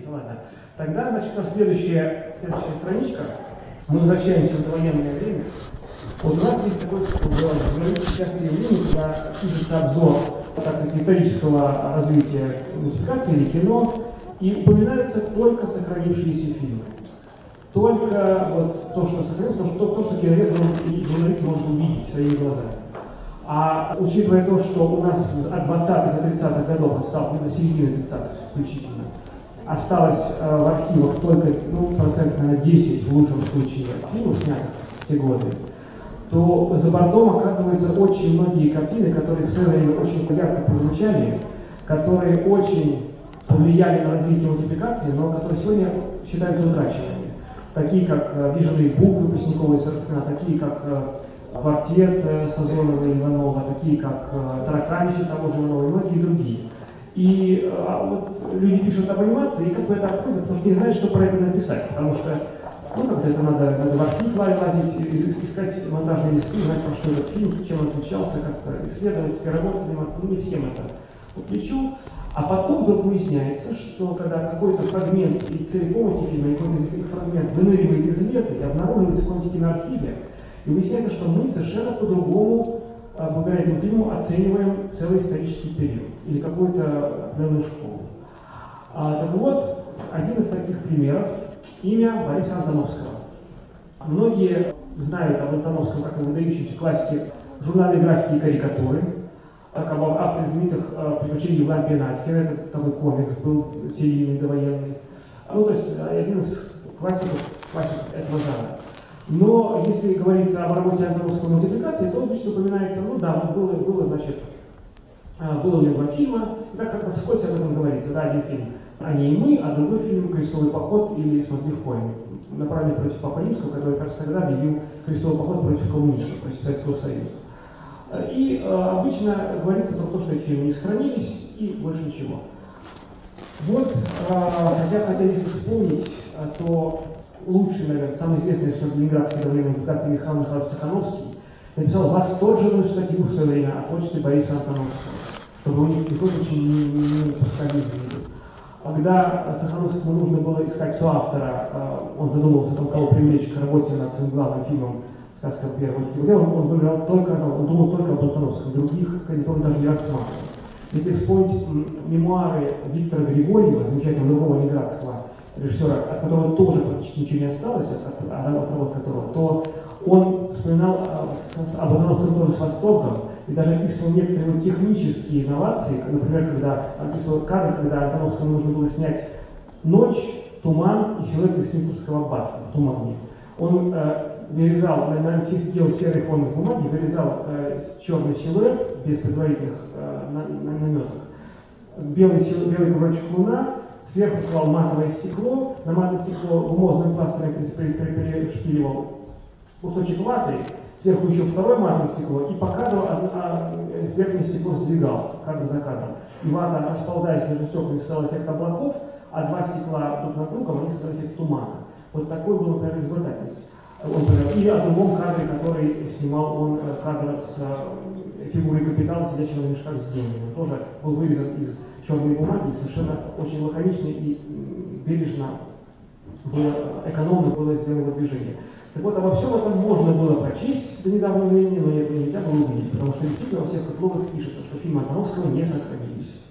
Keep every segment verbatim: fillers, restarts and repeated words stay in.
надеяться, ладно. Тогда, значит, на следующая, следующая страничка, мы возвращаемся в довоенное время. Вот у нас есть такой частое явление, когда пишется обзор, так сказать, исторического развития мультипликации или кино, и упоминаются только сохранившиеся фильмы. Только вот то, что сохранилось, то, что, то, что киновед и журналист может увидеть своими глазами. А учитывая то, что у нас от двадцатых и тридцатых годов осталось, до середины тридцатых включительно, осталось э, в архивах только, ну, процентов, наверное, десять в лучшем случае фильмов, снятых в те годы, то за бортом оказываются очень многие картины, которые в свое время очень ярко прозвучали, которые очень повлияли на развитие мультипликации, но которые сегодня считаются утраченными. Такие как «Беженые буквы» Преснякова и Сорокина, такие как «Квартет» Сазонова и Иванова, такие как «Тараканище» того же Иванова и многие другие. И а, вот люди пишут об анимации, и как бы это обходит, потому что не знают, что про это написать, потому что ну, как-то это надо, надо в архив лазить, искать монтажные листы, знать, про что этот фильм, чем он отличался, как-то исследовать, работать, заниматься, ну не всем это по плечу. А потом вдруг выясняется, что когда какой-то фрагмент и целиком эти фильмы, какой-то из них фрагмент выныривает из лета и обнаруживается в каком-то киноархиве, и выясняется, что мы совершенно по-другому, благодаря этому фильму, оцениваем целый исторический период или какую-то определенную школу. А, так вот, один из таких примеров — имя Бориса Антоновского. Многие знают об Антоновском как о выдающемся классике журнальной графики и карикатуры, как об авторе знаменитых «Приключений Евлампия Надькина». Это такой комикс был серийный, довоенный. Ну, то есть один из классиков, классиков этого жанра. Но если говорится об работе Антоновского в мультипликации, то обычно упоминается, ну да, вот было, было, значит, было у него два фильма, и так как вскользь об этом говорится, да, один фильм «Они и мы», а другой фильм «Крестовый поход» или «Смотри в поле», направленный против Папы Римского, который, кажется, тогда объявил крестовый поход против коммунистов, против Советского Союза. И э, обычно говорится только то, что эти фильмы не сохранились, и больше ничего. Вот, э, хотя, хотя если вспомнить, то лучший, наверное, самый известный режиссер ленинградской довоенной мультипликации Михаил Михайлович Цехановский написал восторженную статью в свое время о творчестве Бориса Антоновского, чтобы у них никто очень не, не, не пускали из виду. Когда Цехановскому нужно было искать соавтора, он задумывался о том, кого привлечь к работе над своим главным фильмом «Сказка первого дикого», он, он выбирал только, он думал только об Антоновском, других кандидатов он даже не рассматривал. Если вспомнить мемуары Виктора Григорьева, замечательного другого ленинградского режиссера, от которого тоже практически ничего не осталось, от, от, от работ которого, то он вспоминал об Антоновском тоже с восторгом и даже описывал некоторые его технические инновации, например, когда описывал кадры, когда Антоновскому нужно было снять ночь, туман и силуэт Вестминстерского аббатства в тумане. Он э, вырезал, сделал серый фон из бумаги, вырезал э, черный силуэт без предварительных э, наметок, белый, белый кружочек луна, сверху клал матовое стекло, на матовое стекло бумажным пластырем перешпиливал кусочек ваты, сверху еще второе матовое стекло, и по кадру а, верхнее стекло сдвигал, кадр за кадром. И вата, расползаясь между стеклами, создала эффект облаков, а два стекла друг над другом, они создали эффект тумана. Вот такой был, например, изобретательность. Или о другом кадре, который снимал он, кадр с фигурой капитана, сидящего на мешках с деньгами. Он тоже был вырезан из черной бумаги, и совершенно очень лаконично и бережно было, экономно было сделано его движение. Так вот, обо всем этом можно было прочесть до недавнего времени, но этого нельзя было увидеть, потому что действительно во всех каталогах пишется, что фильмы Антоновского не сохранились.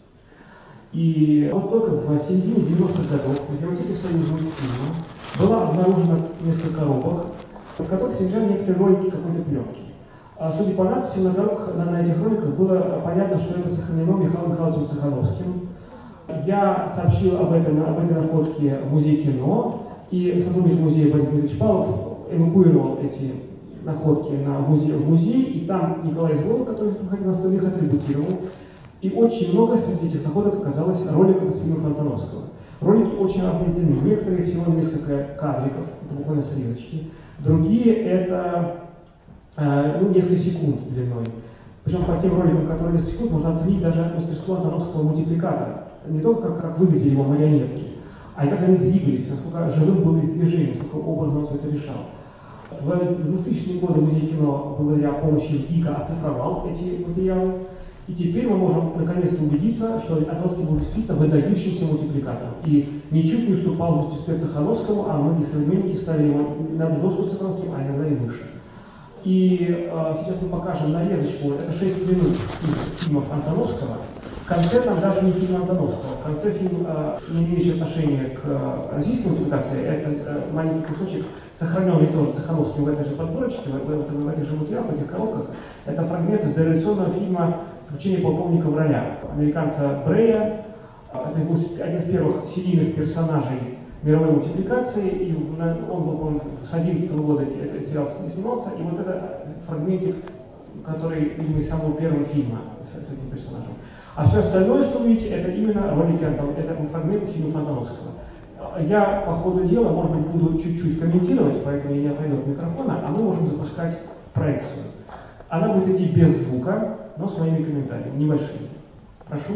И вот только в середине девяностых годов в библиотеке Союза мультфильма была обнаружена несколько коробок, в которых содержали некоторые ролики какой-то пленки. А судя по надписям на коробках, на, на этих роликах было понятно, что это сохранено Михаилом Михайловичем Цехановским. Я сообщил об, этом, об этой находке в музей кино, и сотрудник музея Борис Дмитриевич Павлов эвакуировал эти находки на музей, в музей, и там Николай Изголов, который проходил на столе, их атрибутировал. И очень много среди этих находок оказалось роликов из фильмов Антоновского. Ролики очень разной длины. Некоторые всего несколько кадриков, это буквально срезочки. Другие это э, ну, несколько секунд длиной. Причем по тем роликам, которые несколько секунд, можно оценить даже мастерство Антоновского мультипликатора. Не только как, как выглядели его марионетки, а и как они двигались, насколько живым было их движение, насколько образно он все это решал. В двухтысячные годы музей кино благодаря помощи ГИКа оцифровал эти материалы. И теперь мы можем наконец-то убедиться, что Антоновский был действительно выдающимся мультипликатором. И ничуть не уступал в мастерстве Цехановскому, а многие современники ставили его на одну доску с Цехановским, а иногда и выше. И э, сейчас мы покажем нарезочку, это шесть минут из фильмов Антоновского. В конце там даже не фильм Антоновского, в конце фильм, э, не имеющий отношения к э, российской мультипликации, это э, маленький кусочек, сохраненный тоже Цехановским в этой же подборочке, в, в, в, в этих же материалах, в этих коробках. Это фрагмент из дореволюционного фильма «Приключения полковника Враня» американца Брея. Это был один из первых серийных персонажей мировой мультипликации, и он был, по-моему, с одиннадцатого года этот сериал снимался, и вот это фрагментик, который, видимо, из самого первого фильма с, с этим персонажем. А все остальное, что вы видите, это именно ролики Антон, это фрагменты из фильма Антоновского. Я по ходу дела, может быть, буду чуть-чуть комментировать, поэтому я не отойду от микрофона, а мы можем запускать проекцию. Она будет идти без звука, но с моими комментариями, небольшими. Прошу.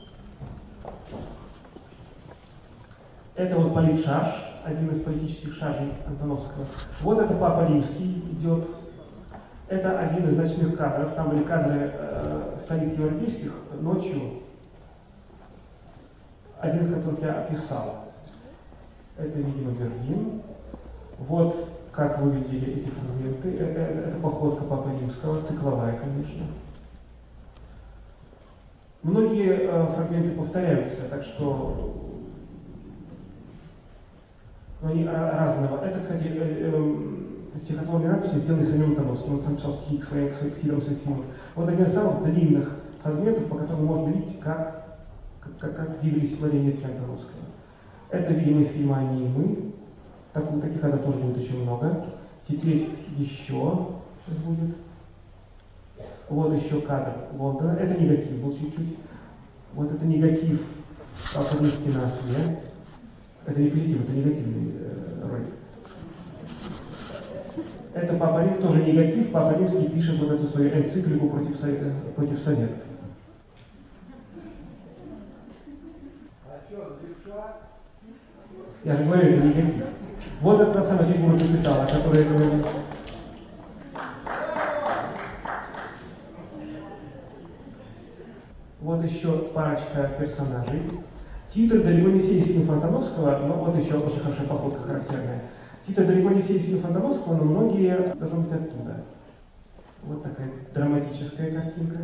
Это вот политшарж, один из политических шаржей Антоновского. Вот это Папа Римский идет. Это один из ночных кадров. Там были кадры э, столиц европейских ночью. Один из которых я описал. Это, видимо, Берлин. Вот как выглядели эти фрагменты. Это, это, это походка Папы Римского, цикловая, конечно. Многие э, фрагменты повторяются, так что но они разного. Это, кстати, э, э, стихотворные надписи сделаны самим Антоновским. Он сам писал стихи к своим, к своим, к титрам своих фильмов. Вот один из самых длинных фрагментов, по которым можно видеть, как, как, как двигались марионетки Антоновского. Это, видимо, из фильма «Они и мы». Так, таких кадров тоже будет очень много. Теперь еще сейчас будет. Вот еще кадр Лондона. Это негатив был чуть-чуть. Вот это негатив Папы Римский на осве. Это не позитив, это негативный э, ролик. Это Папа Римский, тоже негатив. Папа Римский пишет вот эту свою энциклику против, против Советов. Я же говорю, это негатив. Вот это та самая фигура капитала, о которой я говорил. Вот еще парочка персонажей. Титры далеко не все из фильмов Антоновского, но вот еще очень хорошая походка характерная. Титры далеко не все из фильмов Антоновского, но многие должны быть оттуда. Вот такая драматическая картинка.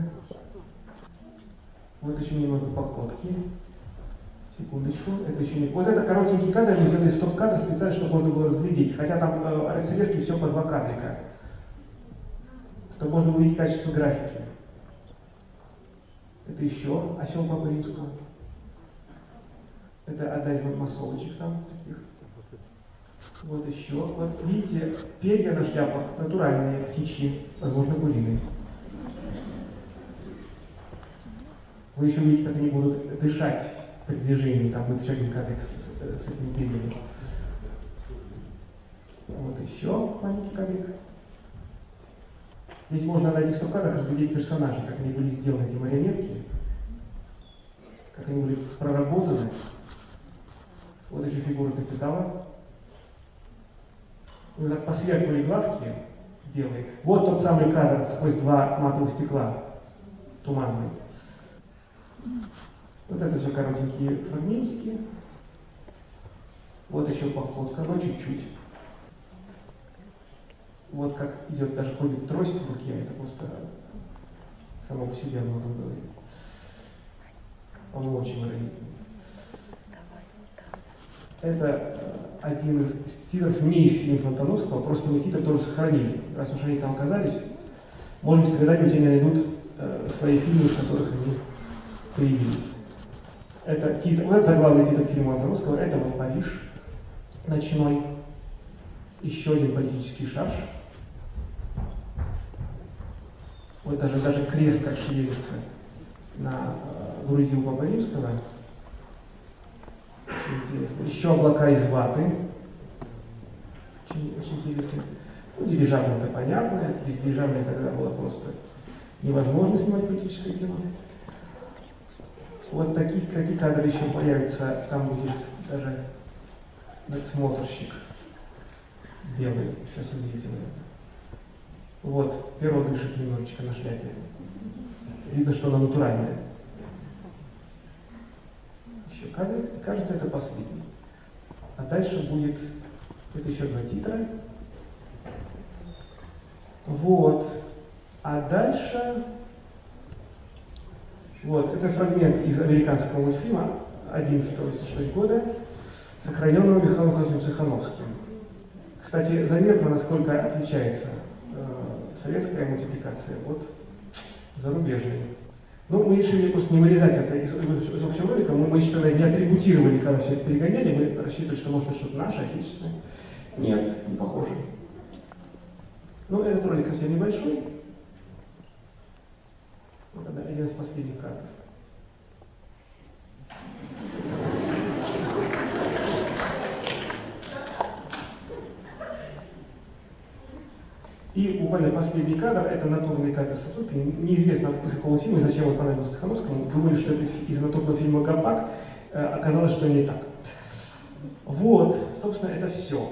Вот еще немного походки. Секундочку, это еще не... Вот это коротенький кадр, мы сделали стоп-кадр специально, чтобы можно было разглядеть. Хотя там э, Рецелевский все по два кадрика. Чтобы можно увидеть качество графики. Это еще осел Папы Римского. Это одна из массовочек там таких. Вот еще. Вот видите, перья на шляпах натуральные, птичьи, возможно, куриные. Вы еще видите, как они будут дышать при движении. Там будет еще один кадр с, с этими перьями. Вот еще маленький кадр. Здесь можно на этих стоп-кадрах разглядеть персонажей, как они были сделаны, эти марионетки, как они были проработаны. Вот еще фигура капитала. Вот так посверкивали глазки белые. Вот тот самый кадр сквозь два матовых стекла, туманный. Вот это все коротенькие фрагментики. Вот еще походка, но чуть-чуть. Вот как идет, даже ходит трость в руке, это просто само по себе много говорит. Он очень выразительный. Это один из титров не из фильмов Антоновского, просто мы титры тоже сохранили. Раз уж они там оказались, может быть, когда-нибудь они найдут э, свои фильмы, в которых они появились. Это титр, вот это заглавный титр фильма Антоновского, это вот Париж ночной. Еще один политический шарж. Вот даже, даже крест как шевелится на э, груди у Папы Римского. Очень интересно. Еще облака из ваты. Очень, очень интересно. Ну, дирижабль это понятно. Без дирижабля тогда было просто невозможно снимать политическое кино. Вот такие, такие кадры еще появятся. Там будет даже надсмотрщик белый. Сейчас увидите, наверное. Вот, перо дышит немножечко на шляпе. Видно, что она натуральная. Еще кадр. Кажется, это последний. А дальше будет... Это еще два титра. Вот. А дальше... Вот, это фрагмент из американского мультфильма одиннадцатого года, сохраненного Михаилом Владимировичем Цехановским. Кстати, заметно, насколько отличается э, советская мультипликация от зарубежной. Ну, мы решили просто не вырезать это из, из, из общего ролика, мы, мы еще не атрибутировали, когда все это перегоняли, мы рассчитывали, что может быть что-то наше, отечественное. Нет, не похоже. Ну, этот ролик совсем небольшой. Вот это один из последних кадров. И буквально последний кадр, это натурный кадр Сосудки. Неизвестно, из какого фильма, зачем он понравился Цехановскому. Думали, что это из натурного фильма «Гопак». Оказалось, что не так. Вот, собственно, это все.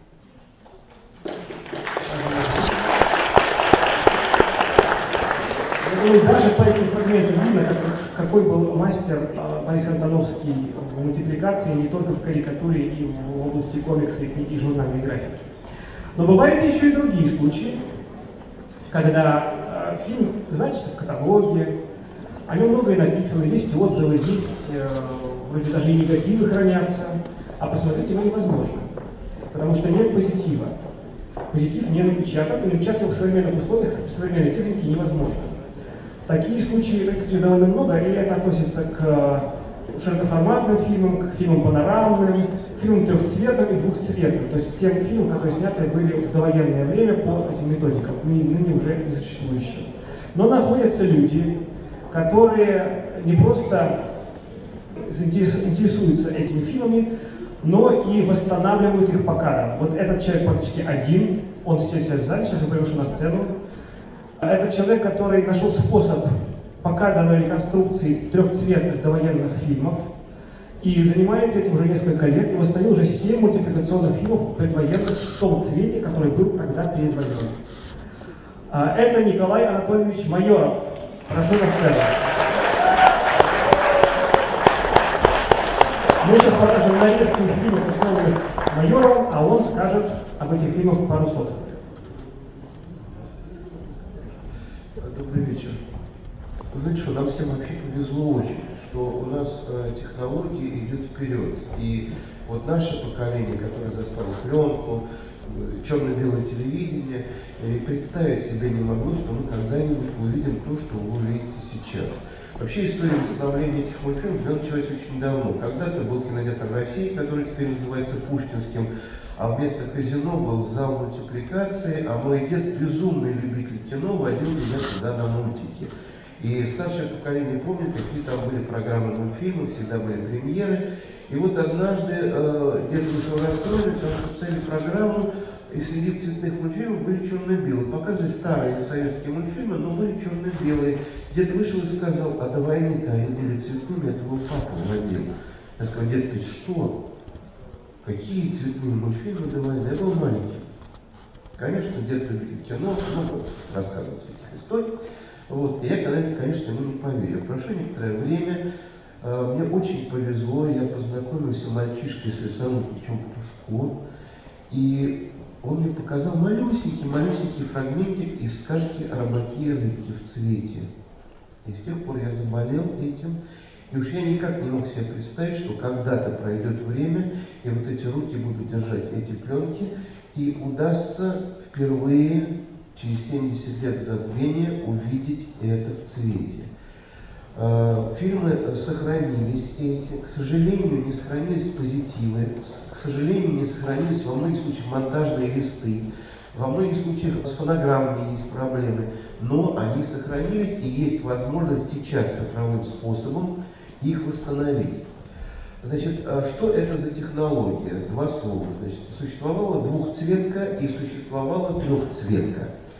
И даже по этим фрагментам видно, какой был мастер Борис Антоновский в мультипликации, не только в карикатуре и в области комикса и журнальной графики. Но бывают еще и другие случаи, когда э, фильм значится в каталоге, о нем многое написано, есть отзывы, есть э, вроде даже и негативы хранятся, а посмотреть его невозможно, потому что нет позитива. Позитив не напечатан, и напечатать его в современных условиях с современной техники невозможно. Такие случаи, таких случаев довольно много, и это относится к широкоформатным фильмам, к фильмам панорамным, фильмам трехцветным и двухцветным, то есть к тем фильмам, которые сняты были в довоенное время по этим методикам, ныне уже не существующим. Но находятся люди, которые не просто интересуются этими фильмами, но и восстанавливают их по кадрам. Вот этот человек практически один, он сейчас в зале, сейчас я приглашу на сцену. Это человек, который нашел способ покадровой реконструкции трехцветных довоенных фильмов и занимается этим уже несколько лет и восстановил уже семь мультипликационных фильмов предвоенных в том цвете, который был тогда перед войной. Это Николай Анатольевич Майоров. Прошу на сцену. Мы сейчас покажем нарезки из фильмов, основанных Майоровым, а он скажет об этих фильмах пару слов. Добрый вечер. Вы знаете, что нам всем вообще повезло очень, что у нас э, технология идет вперед. И вот наше поколение, которое застало пленку, э, черно-белое телевидение, э, представить себе не могло, что мы когда-нибудь увидим то, что вы увидите сейчас. Вообще история восстановления этих мультфильмов началась очень давно. Когда-то был кинотеатр России, который теперь называется Пушкинским, а вместо казино был зал мультипликации, а мой дед, безумный любитель кино, водил меня туда на мультики. И старшее поколение помнит, какие там были программы мультфильмов, всегда были премьеры. И вот однажды э, дед вышел расстроен, потому что в цели программу и среди цветных мультфильмов были черно-белые. Показывали старые советские мультфильмы, но были черно-белые. Дед вышел и сказал: а до войны-то они были цветными, это его папа водил. Я сказал: дед, ты что? Какие цветные мультфильмы до войны? Я был маленький. Конечно, дед любит кино, много рассказывать этих историй. Вот. И я когда-нибудь, конечно, ему не поверил. Прошло некоторое время, э, мне очень повезло, я познакомился с мальчишкой с Александром Ильичем Петушком, и он мне показал малюсенький-малюсенький фрагментик из сказки о рыбаке и рыбке в цвете. И с тех пор я заболел этим. И уж я никак не мог себе представить, что когда-то пройдет время, и вот эти руки будут держать эти пленки, и удастся впервые через семьдесят лет забвения увидеть это в цвете. Фильмы сохранились эти, к сожалению, не сохранились позитивы, к сожалению, не сохранились во многих случаях монтажные листы, во многих случаях с фонограммами есть проблемы, но они сохранились, и есть возможность сейчас цифровым способом их восстановить. Значит, что это за технология? Два слова. Значит, существовала двухцветка и существовала трехцветка.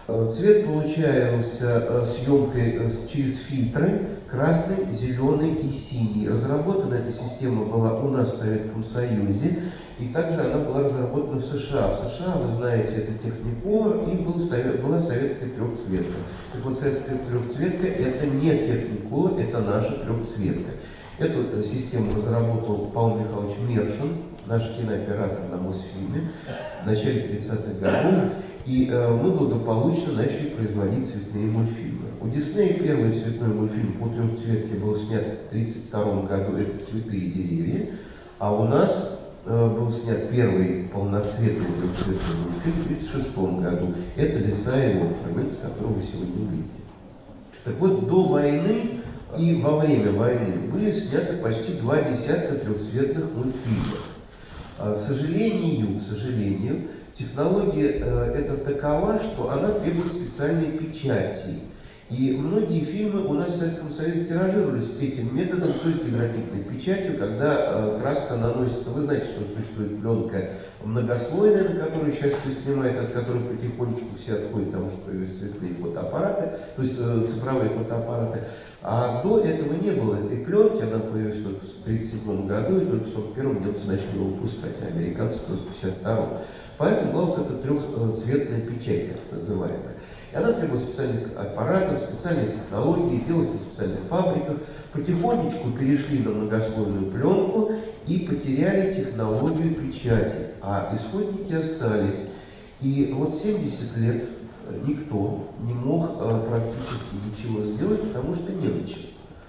Цвет получался съемкой через фильтры красный, зеленый и синий. Разработана эта система была у нас в Советском Союзе, и также она была разработана в США. В США, вы знаете, это Technicolor, и был, была советская трехцветка. Так вот, советская трехцветка это не Technicolor, это наша трехцветка. Эту систему разработал Павел Михайлович Мершин, наш кинооператор на Мосфильме, в начале тридцатых годов. И э, мы благополучно начали производить цветные мультфильмы. У Диснея первый цветной мультфильм по трехцветке был снят в тридцать втором году, это «Цветы и деревья», а у нас э, был снят первый полноцветный трехцветный мультфильм в тридцать шестом году, это «Лиса и волк», фрагмент, с которого вы сегодня увидите. Так вот, до войны и во время войны были сняты почти два десятка трехцветных мультфильмов. К сожалению, к сожалению, технология э, эта такова, что она требует специальной печати. И многие фильмы у нас в Советском Союзе тиражировались этим методом, то есть графитной печатью, когда э, краска наносится. Вы знаете, что существует пленка многослойная, на которую сейчас все снимают, от которой потихонечку все отходят, потому что есть цветные фотоаппараты, то есть э, цифровые фотоаппараты. А до этого не было этой пленки, она появилась только в тридцать седьмом году, и только в сорок первом немцы начали его выпускать, а американцы только в пятьдесят втором. Поэтому была вот эта трехцветная печать, так называемая. И она требовала специальных аппаратов, специальной технологии, делалась на специальных фабриках. Потихонечку перешли на многослойную пленку и потеряли технологию печати, а исходники остались. И вот семьдесят лет никто не мог практически ничего сделать, потому что не начал.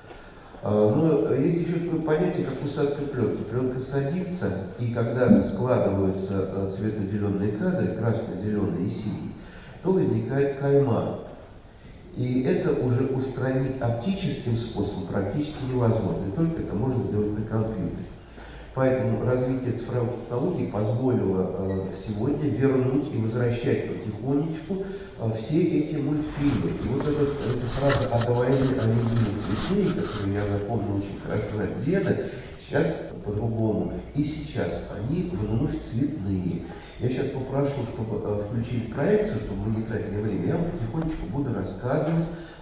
Но есть еще такое понятие, как усадка пленки. Пленка садится, и когда складываются цветно-зеленые кадры, красный, зеленый и синий, то возникает кайма. И это уже устранить оптическим способом практически невозможно. И только это можно сделать на компьютере. Поэтому развитие цифровых технологий позволило сегодня вернуть и возвращать потихонечку все эти мультфильмы. И вот эта, эта фраза о довоенной оленине цветей, которую я запомнил очень хорошо от деда, сейчас по-другому. И сейчас они вновь цветные. Я сейчас попрошу, чтобы э, включили проекцию, чтобы мы не тратили время. Я вам потихонечку буду рассказывать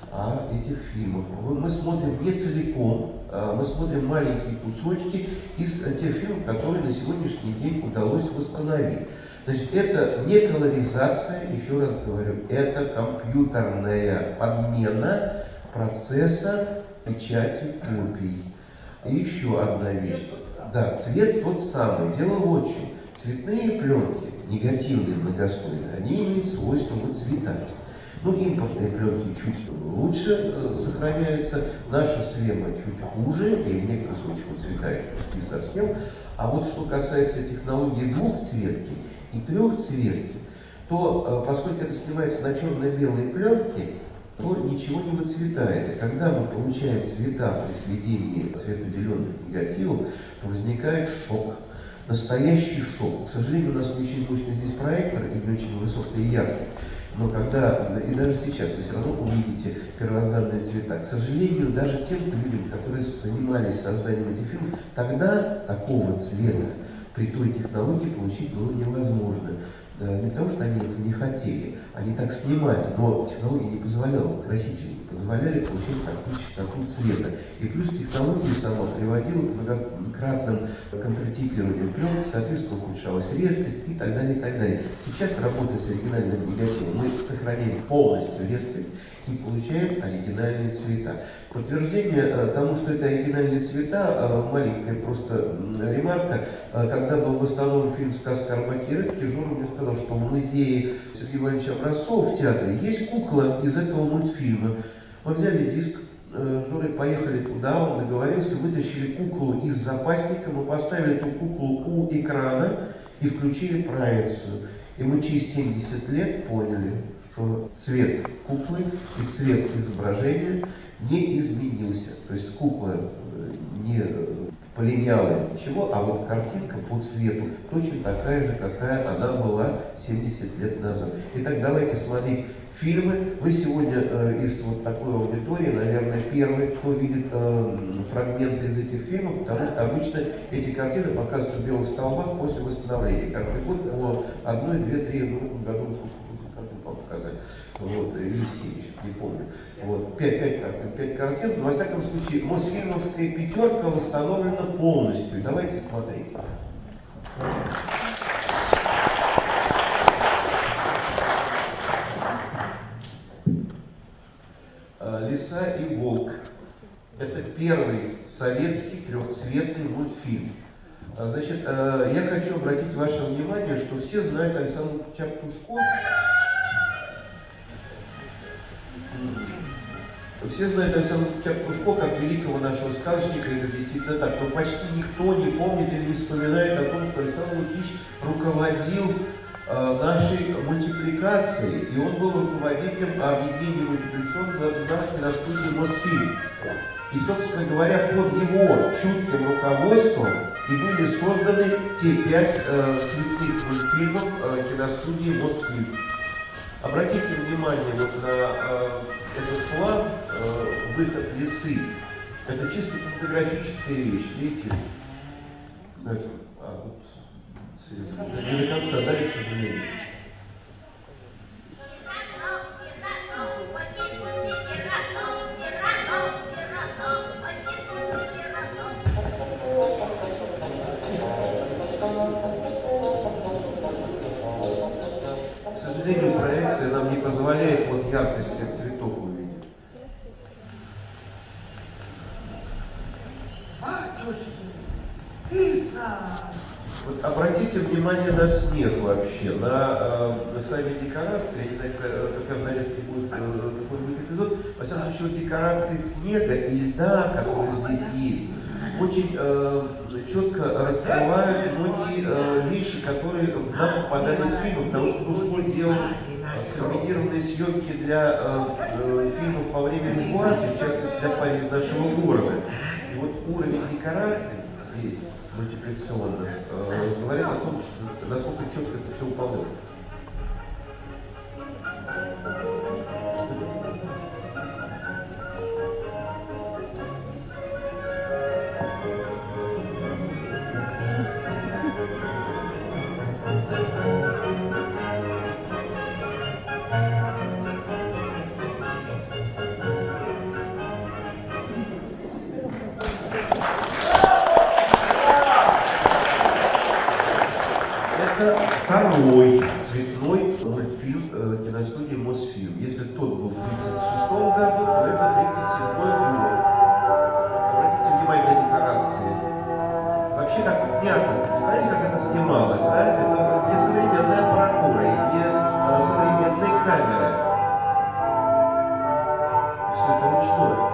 о этих фильмах. Мы смотрим не целиком, а мы смотрим маленькие кусочки из тех фильмов, которые на сегодняшний день удалось восстановить. Значит, это не колоризация, еще раз говорю, это компьютерная подмена процесса печати копий. И еще одна вещь. Да, цвет тот самый. Дело в чем. Цветные пленки, негативные, многослойные, они имеют свойство выцветать. Ну, импортные пленки чуть лучше э, сохраняются, наша Свема чуть хуже, и в некоторых случаях выцветает почти совсем. А вот что касается технологии двухцветки и трехцветки, то, э, поскольку это снимается на черно-белой пленке, то ничего не выцветает. И когда мы получаем цвета при сведении цветоделенных негативов, то возникает шок. Настоящий шок. К сожалению, у нас не очень мощный здесь проектор и не очень высокая яркость. Но когда, и даже сейчас вы все равно увидите первозданные цвета. К сожалению, даже тем людям, которые занимались созданием этих фильмов, тогда такого цвета при той технологии получить было невозможно. Не потому, что они этого не хотели, они так снимали, но технология не позволяла, красители не позволяли получить такую частоту цвета. И плюс технология сама приводила к многократным контртипированиям пленки, соответственно, ухудшалась резкость и так далее, и так далее. Сейчас, работая с оригинальным негативом, мы сохраняем полностью резкость и получаем оригинальные цвета. Подтверждение тому, что это оригинальные цвета, маленькая просто ремарка. Когда был восстановлен фильм «Сказка о рыбаке и рыбке», Жора мне сказал, что в музее Сергея Ивановича Образцова в театре есть кукла из этого мультфильма. Мы взяли диск, с Жорой поехали туда, он договорился, вытащили куклу из запасника, мы поставили эту куклу у экрана и включили проекцию. И мы через семьдесят лет поняли, что цвет куклы и цвет изображения не изменился. То есть кукла не полиняла ничего, а вот картинка по цвету точно такая же, какая она была семьдесят лет назад. Итак, давайте смотреть фильмы. Вы сегодня э, из вот такой аудитории, наверное, первый, кто видит э, фрагменты из этих фильмов, потому что обычно эти картины показываются в белых столбах после восстановления. Каждый год по одной, две, три, ну в этом году сколько картин вам показать. вот, Елисеевич, не помню. Вот, пять, пять картин, пять картин, но во всяком случае, Мосфильмовская пятерка восстановлена полностью. Давайте смотреть. «Лиса и волк» — это первый советский трехцветный мультфильм. Значит, я хочу обратить ваше внимание, что все знают Александра Птушко. Все знают Александра Птушко как великого нашего сказочника, это действительно так. Но почти никто не помнит или не вспоминает о том, что Александр Лукич руководил нашей мультипликацией, и он был руководителем объединения мультипликационных на студии «Мосфильм». И, собственно говоря, под его чутким руководством и были созданы те пять э, цветных мультфильмов э, киностудии «Мосфильм». Обратите внимание вот на э, этот план, э, выход лисы. Это чисто фотографическая вещь, видите? А, вот. Не до конца, да, к сожалению. К сожалению, проекция нам не позволяет вот яркость этих цветов увидеть. Вот обратите внимание на снег вообще, на, э, на сами декорации. Я не знаю, как в нарезке будет э, какой-нибудь эпизод. Во всяком случае, вот декорации снега и льда, которые здесь есть, очень э, четко раскрывают многие э, вещи, которые нам попадались в фильмы, потому что Птушко делал э, комбинированные съемки для э, э, фильмов во время эвакуации, в частности для «Парень из нашего города». И вот уровень декораций здесь мультипликационных э, говорит о том, что, насколько четко это все выполняется. Второй цветной мультфильм э, киностудии «Мосфильм». Если тот был в тридцать шестом году, то это тридцать седьмой год. Обратите внимание на декорации. Вообще как снято. Знаете, как это снималось? Да? Это не современная аппаратура и не а, современные камеры. Все это ручное.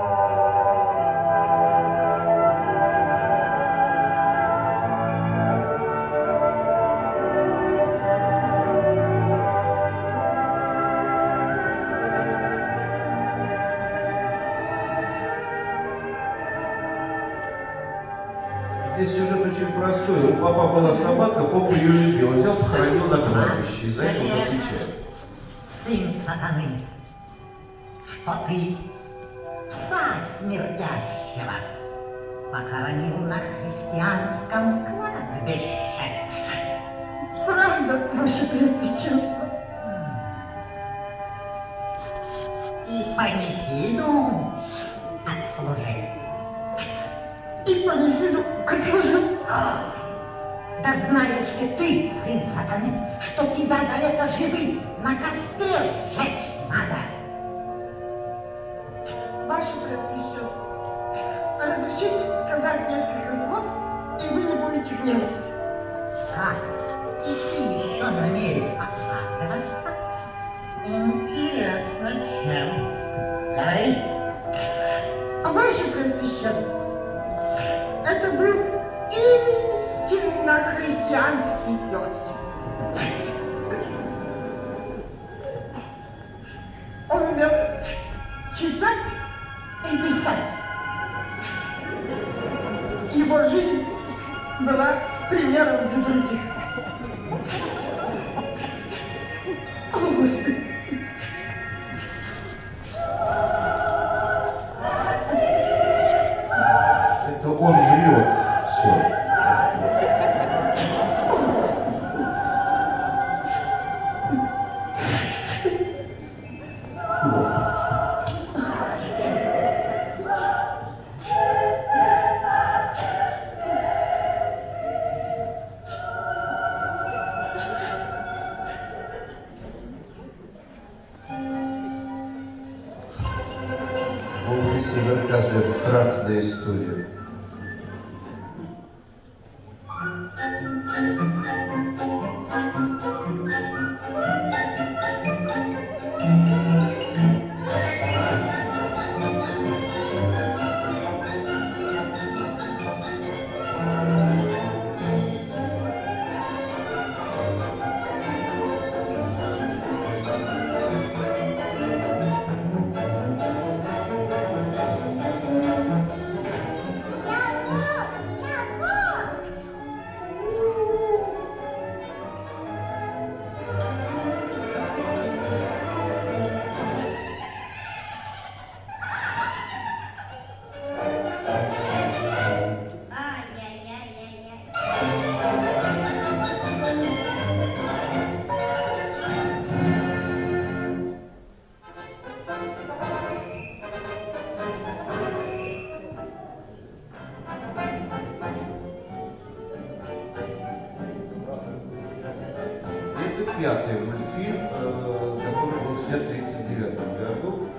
Здесь сюжет очень простой. У папа была собака, папа ее любил. Взял, похоронил на кладбище. И за это он отвечает. Сын сатаны, что ты, пса смердящего, похоронил на христианском кладбище. Правда, ваше пресвященство. И панихиду отслужил. И панихиду отслужил. Да знаешь ли ты, сын сатаны, что тебя за это живым на костре сжечь надо? Ваше пресвященство, разрешите сказать несколько слов, и вы не будете гневаться. Как? И ты еще намерен оправдываться? Интересно, чем? Говори. Ваше пресвященство, это был истинно христианский пес. Он умел читать и писать. Его жизнь была примером для других. О, Господи! Это он врет все. реальная история. Пятый мультфильм, который был снят в тридцать девятом году.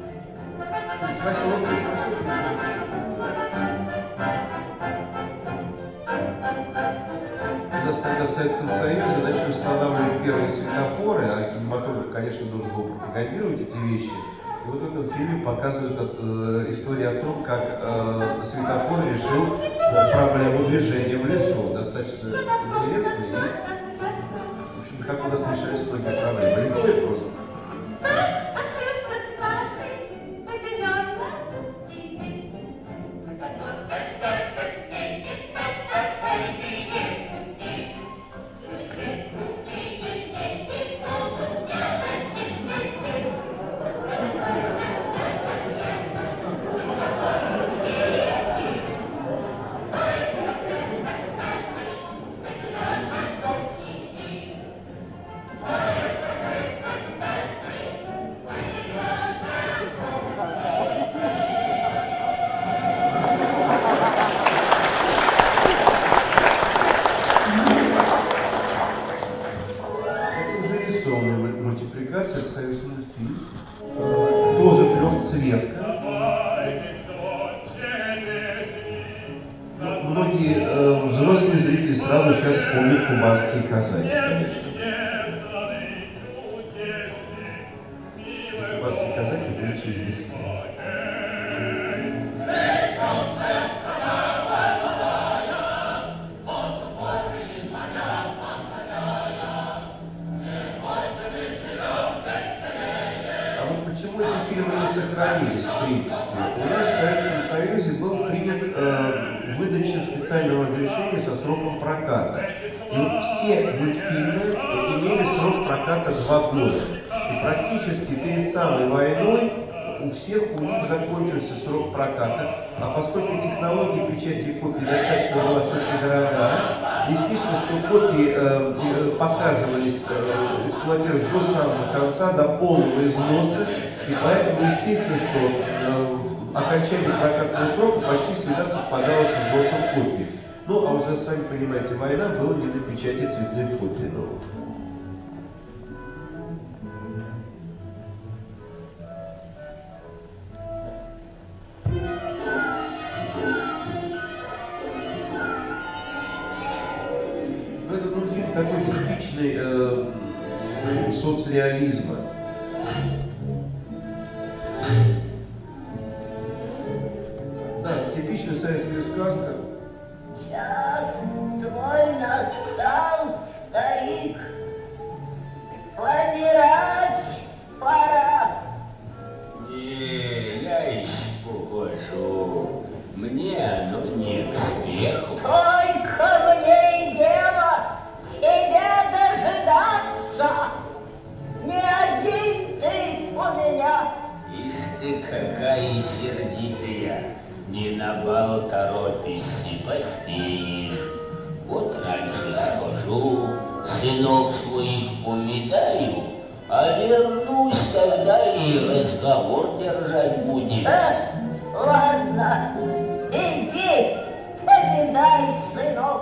У нас тогда в Советском Союзе начали устанавливать первые светофоры, а кинематограф, конечно, должен был пропагандировать эти вещи. И вот в этом фильме показывают э, историю о том, как э, светофор решил э, проблему движения в лесу. Достаточно интересно и как у нас решались многие проблемы. Легко и просто. Мультипликация, советский мультфильм, тоже трехцветка. Но многие э, взрослые зрители сразу сейчас вспомнят кубанские казаки, конечно. Кубанские казаки были через десять лет. Фильмы не сохранились, в принципе. У нас в Советском Союзе был принят э, выдача специального разрешения со сроком проката. И вот все мультфильмы имели срок проката два года. И практически перед самой войной у всех у них закончился срок проката. А поскольку технология печати копий достаточно была все-таки дорогая, естественно, что копии э, показывались, э, эксплуатировались до самого конца, до полного износа. И поэтому, естественно, что э, окончание прокатного срока почти всегда совпадало с износом копий. Ну, а уже, сами понимаете, война была не на печати цветных копий. Но... Но этот мультфильм такой типичный э, соцреализма. Да, типичная советская сказка. Час твой настал, старик, помирать пора. Не, я еще покажу. Мне оно не к спеху. Только мне и дело тебя дожидаться. Не один ты у меня. Ишь ты, какая сердитая. Не на бал торопишься, поспеешь. Вот раньше схожу, сынов своих повидаю, а вернусь, тогда и разговор держать будем. Э, ладно, иди, повидай сынов.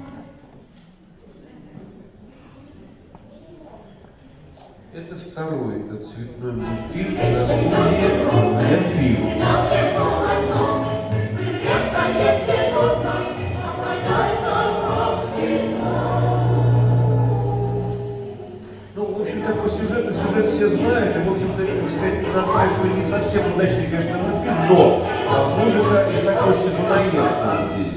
Это второй цветной мультфильм по названию «Ленфильм». общем-то, сказать, надо сказать, что не совсем удачный, конечно, фильм, но а, музыка и сокровище Дунаевского здесь.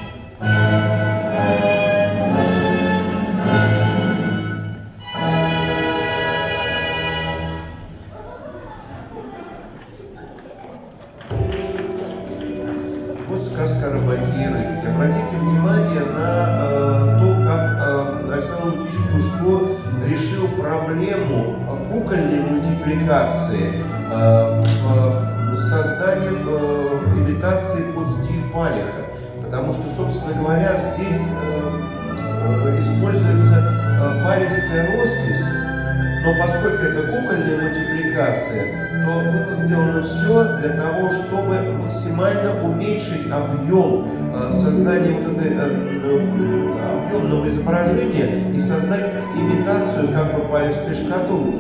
Вот сказка «Рыбаки и рыбки». Обратите внимание на э, то, как э, Александр Лукич Пушко решил проблему кукольной мультипликации э, в созданием э, имитации под стиль Палиха. Потому что, собственно говоря, здесь э, используется э, палехская роспись, но поскольку это кукольная мультипликация, то было сделано все для того, чтобы максимально уменьшить объем э, создания вот этой э, объемного изображения и создать имитацию как бы палехской шкатулки.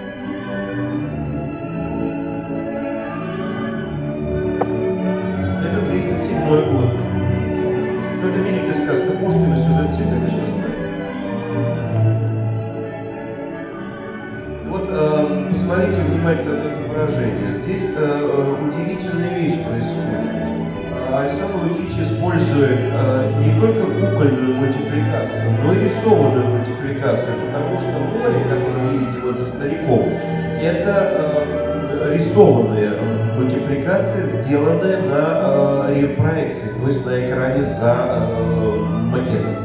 Это тридцать седьмой год. Но это великая сказка Пушкина, сюжет все, конечно, знают. Вот э, посмотрите внимательно на изображение. Здесь э, удивительная вещь происходит. Александр Лукич использует э, не только кукольную мультипликацию, но и рисованную мультипликацию, потому что море, которое вы видите вот за стариком, это э, рисованная мультипликация, сделанная на э, репроекции, то есть на экране за э, макетом.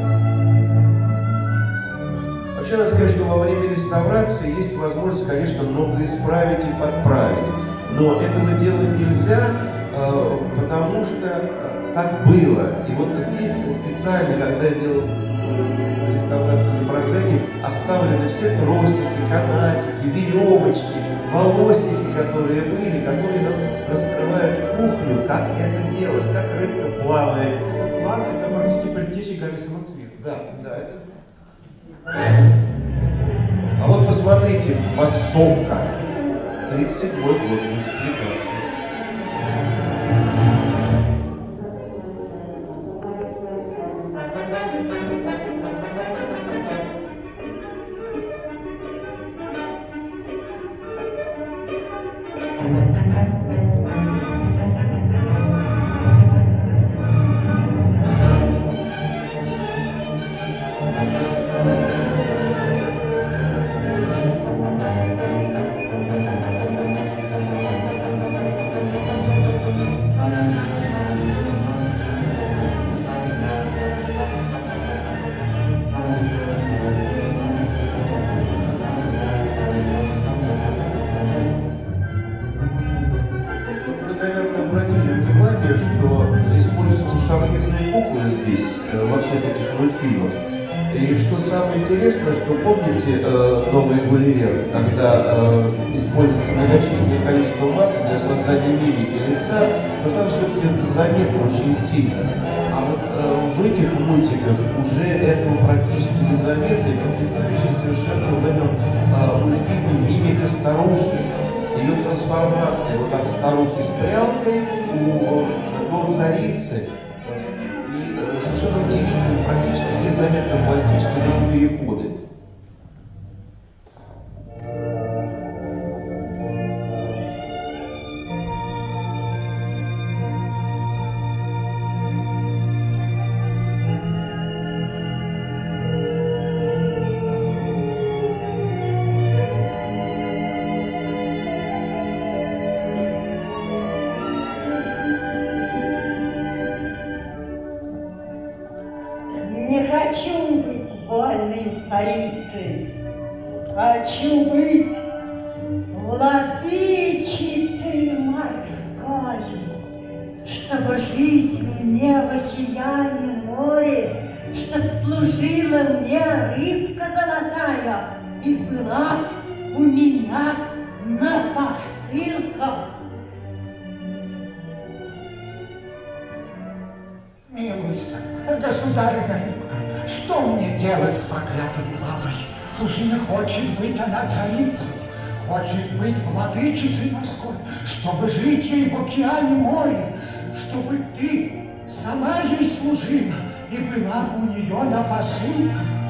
Вообще, надо сказать, что во время реставрации есть возможность, конечно, много исправить и подправить. Но этого делать нельзя, э, потому что э, так было. И вот здесь специально, когда я делал э, реставрацию изображений, оставлены все тросики, канатики, веревочки, волосики, которые были, которые нам раскрывают кухню, как это делать, как рыбка плавает. Плавает, это морские предтечи горы Самоцвет. Да, да, это... А вот посмотрите, массовка. тридцать седьмой год, мультипликация. И что самое интересное, что помните э, «Новый Гулливер», когда э, используется многочисленное количество массы для создания мимики лица, но там все-таки это заметно очень сильно. А вот э, в этих мультиках уже этого практически незаметно, и потрясающе совершенно в этом э, мультфильме мимика старухи, ее трансформация вот от старухи с прялкой у, до царицы. Совершенно удивительно, практически незаметно пластические переходы. Хочу быть вольной царицей, хочу быть владычицей морской, чтобы жить мне в океане море, чтоб служила мне рыбка золотая и была у меня на посылках. Милуйся, государыня, что мне делать с проклятой бабой? Уж не хочет быть она царицей, хочет быть владычицей морской, чтобы жить ей в океане море, чтобы ты сама ей служила и была у нее на посылках.